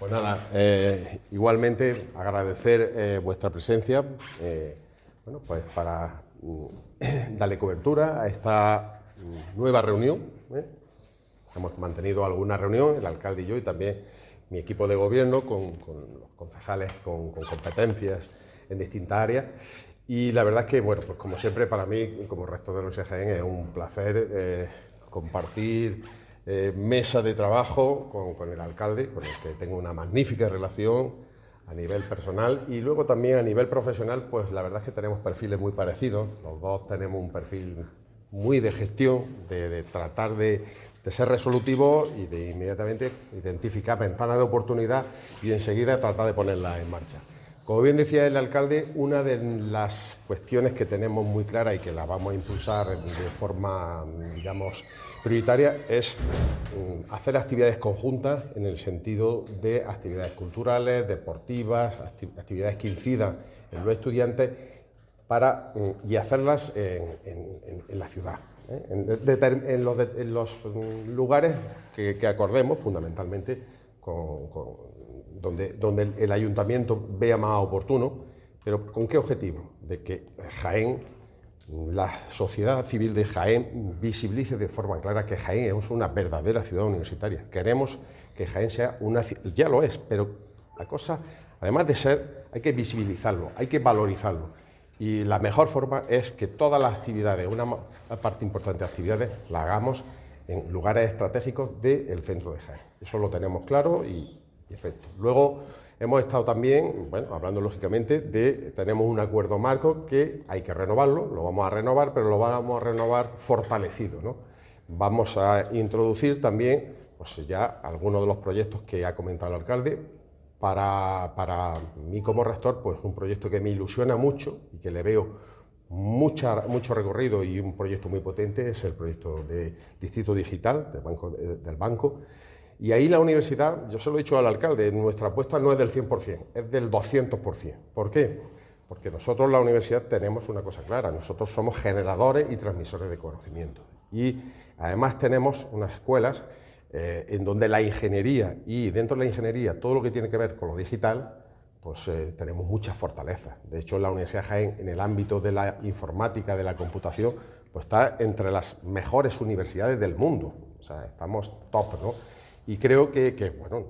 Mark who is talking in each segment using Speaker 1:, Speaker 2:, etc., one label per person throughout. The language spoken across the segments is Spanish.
Speaker 1: Pues nada, igualmente agradecer vuestra presencia, bueno, pues para darle cobertura a esta nueva reunión. Hemos mantenido alguna reunión, el alcalde y yo, y también mi equipo de gobierno con los concejales con competencias en distintas áreas. Y la verdad es que, bueno, pues como siempre, para mí, como rector de la Universidad de Jaén, es un placer compartir mesa de trabajo con el alcalde, con el que tengo una magnífica relación a nivel personal, y luego también a nivel profesional, pues la verdad es que tenemos perfiles muy parecidos. Los dos tenemos un perfil muy de gestión, de tratar de ser resolutivo y de inmediatamente identificar ventanas de oportunidad y enseguida tratar de ponerlas en marcha. Como bien decía el alcalde, una de las cuestiones que tenemos muy clara y que la vamos a impulsar de forma, digamos, prioritaria es hacer actividades conjuntas en el sentido de actividades culturales, deportivas, actividades que incidan en los estudiantes y hacerlas en la ciudad, en los lugares que acordemos, fundamentalmente donde el ayuntamiento vea más oportuno, pero ¿con qué objetivo? De que Jaén, la sociedad civil de Jaén, visibilice de forma clara que Jaén es una verdadera ciudad universitaria. Queremos que Jaén sea ya lo es, pero la cosa, además de ser, hay que visibilizarlo, hay que valorizarlo. Y la mejor forma es que todas las actividades, una parte importante de actividades, la hagamos en lugares estratégicos del centro de Jaén. Eso lo tenemos claro y efecto. Luego hemos estado también, bueno, hablando lógicamente tenemos un acuerdo marco que hay que renovarlo, lo vamos a renovar, pero lo vamos a renovar fortalecido, ¿no? Vamos a introducir también, pues ya algunos de los proyectos que ha comentado el alcalde. Para mí como rector, pues un proyecto que me ilusiona mucho y que le veo mucho recorrido y un proyecto muy potente es el proyecto de Distrito Digital del banco. Y ahí la universidad, yo se lo he dicho al alcalde, nuestra apuesta no es del 100%, es del 200%. ¿Por qué? Porque nosotros, la universidad, tenemos una cosa clara, nosotros somos generadores y transmisores de conocimiento. Y además tenemos unas escuelas en donde la ingeniería y dentro de la ingeniería todo lo que tiene que ver con lo digital, pues tenemos muchas fortalezas. De hecho, la Universidad de Jaén, en el ámbito de la informática, de la computación, pues está entre las mejores universidades del mundo. O sea, estamos top, ¿no? Y creo que bueno,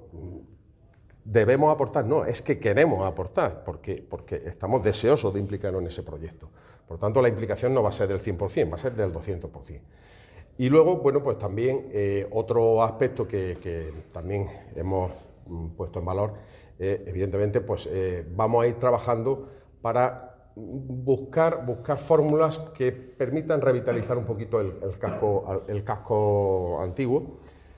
Speaker 1: debemos aportar, no, es que queremos aportar, porque estamos deseosos de implicarnos en ese proyecto. Por tanto, la implicación no va a ser del 100%, va a ser del 200%. Y luego, bueno, pues también otro aspecto que también hemos puesto en valor, evidentemente, pues vamos a ir trabajando para buscar fórmulas que permitan revitalizar un poquito el casco antiguo.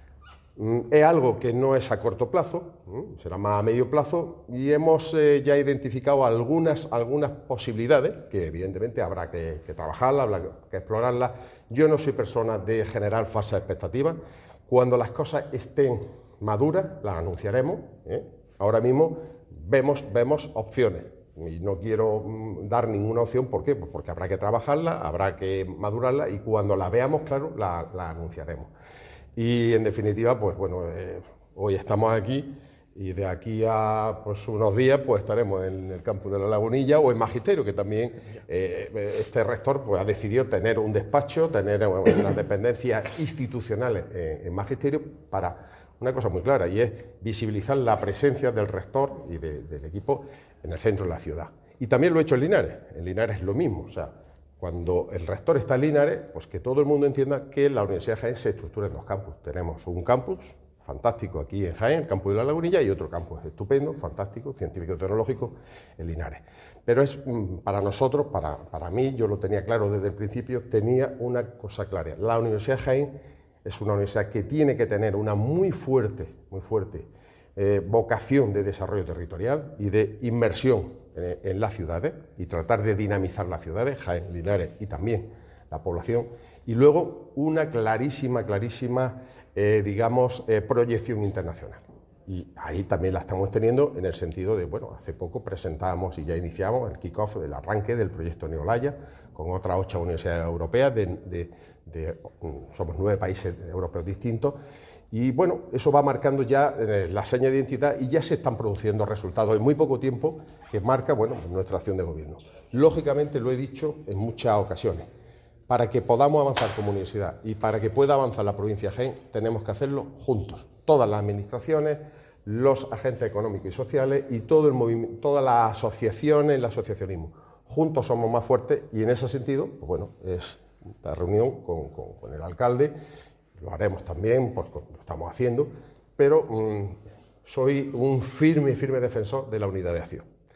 Speaker 1: Es algo que no es a corto plazo, será más a medio plazo, y hemos ya identificado algunas posibilidades que evidentemente habrá que trabajarlas, habrá que explorarlas. Yo no soy persona de generar falsas expectativas. Cuando las cosas estén maduras, las anunciaremos. Ahora mismo vemos opciones y no quiero dar ninguna opción. ¿Por qué? Pues porque habrá que trabajarla, habrá que madurarla y cuando la veamos, claro, la anunciaremos. Y en definitiva, pues bueno, hoy estamos aquí y de aquí a pues, unos días pues estaremos en el campus de La Lagunilla o en Magisterio, que también este rector pues, ha decidido tener un despacho, tener unas dependencias institucionales en Magisterio para una cosa muy clara, y es visibilizar la presencia del rector y del equipo en el centro de la ciudad. Y también lo he hecho en Linares es lo mismo, o sea, cuando el rector está en Linares, pues que todo el mundo entienda que la Universidad de Jaén se estructura en los campus. Tenemos un campus fantástico aquí en Jaén, el campus de La Lagunilla, y otro campus estupendo, fantástico, científico-tecnológico en Linares. Pero es para nosotros, para mí, yo lo tenía claro desde el principio, tenía una cosa clara. La Universidad de Jaén es una universidad que tiene que tener una muy fuerte vocación de desarrollo territorial y de inmersión en las ciudades y tratar de dinamizar las ciudades, Jaén, Linares y también la población, y luego una clarísima, proyección internacional. Y ahí también la estamos teniendo en el sentido de, bueno, hace poco presentábamos y ya iniciamos el kick-off del arranque del proyecto Neolaya con otras 8 universidades europeas, somos 9 países europeos distintos, Y bueno, eso va marcando ya la seña de identidad y ya se están produciendo resultados en muy poco tiempo que marca, bueno, nuestra acción de gobierno. Lógicamente, lo he dicho en muchas ocasiones, para que podamos avanzar como universidad y para que pueda avanzar la provincia de Jaén, tenemos que hacerlo juntos. Todas las administraciones, los agentes económicos y sociales y todo el movimiento, todas las asociaciones, el asociacionismo. Juntos somos más fuertes y en ese sentido, pues bueno, es la reunión con el alcalde, lo haremos también, pues lo estamos haciendo, pero soy un firme defensor de la unidad de acción.